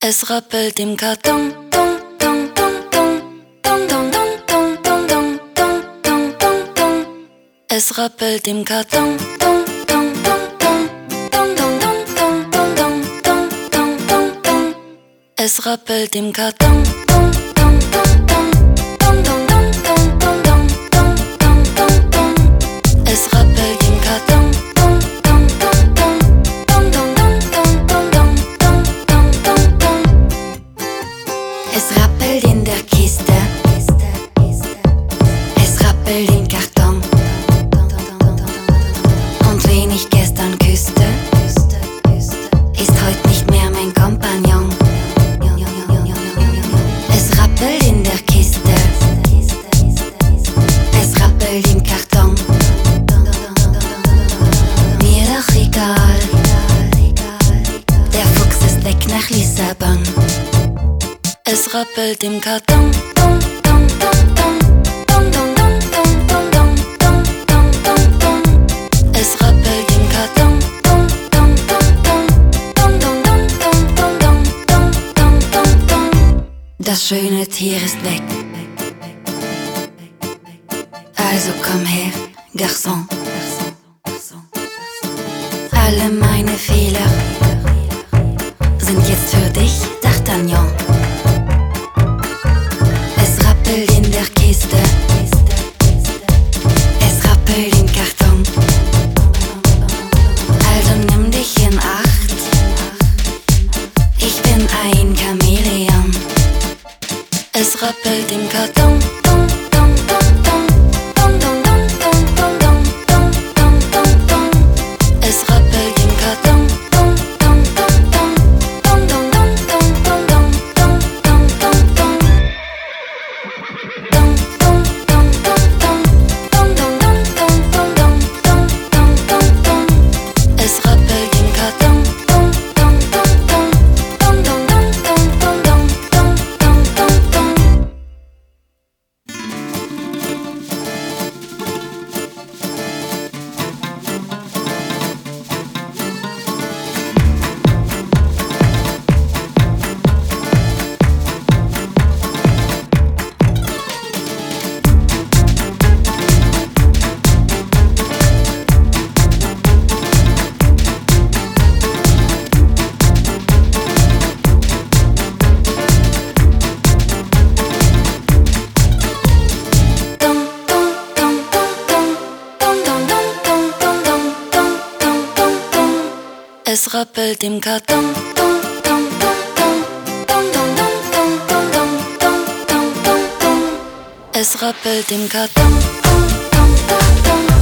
Es rappelt im Karton. Dong, dong, dong, dong. Dong, dong, dong, dong, dong, dong, dong, dong, dong, dong. Es rappelt im Karton. Dong, dong, dong, dong. Dong, dong, dong, dong, dong, dong, dong, dong, dong, dong. Es rappelt im Karton. Dong, dong, dong, dong. Dong, dong, dong, dong, dong, dong, dong, dong, dong, dong. Es rappelt im Karton. Dong, dong, dong, dong. Dong, dong, dong, dong, dong, dong, dong, dong, dong, dong. Es rappelt in der Kiste. Es rappelt im Karton. Und wen ich gestern küsste, ist heute nicht mehr mein Kompagnon. Es rappelt in der Kiste. Es rappelt im Karton. Mir doch egal. Der Fuchs ist weg nach Lissabon. Es rappelt im Karton. Dong, dong, dong, dong. Dong, dong, dong, dong, dong, dong, dong, dong, dong. Es rappelt im Karton. Dong, dong, dong, dong. Dong, dong, dong, dong, dong, dong, dong, dong, dong. Das schöne Tier ist weg. Also komm her, Garçon. Alle meine Fehler sind jetzt für dich, D'Artagnan. Es rappelt in der Kiste. Es rappelt im Karton. Also nimm dich in Acht. Ich bin ein Chamäleon. Es rappelt im Karton. Dong, dong, dong, dong. Dong, dong, dong, dong, dong, dong, dong, dong, dong. Es rappelt im Karton. Dong, dong, dong, dong. Dong, dong, dong, dong, dong, dong, dong, dong, dong. Dong, dong, dong, dong, dong. Dong, dong, dong, dong, dong, dong, dong, dong, dong. Es rappelt im Karton. Dong, dong, dong, dong. Dong, dong, dong, dong, dong, dong, dong, dong, dong. Dong, dong, dong, dong, dong, dong, dong, dong, dong, dong, dong, dong, dong. Es rappelt im Karton. Dong, dong, dong, dong. Dong, dong, dong, dong, dong, dong, dong, dong, dong. Es rappelt im Karton. Dong, dong, dong, dong.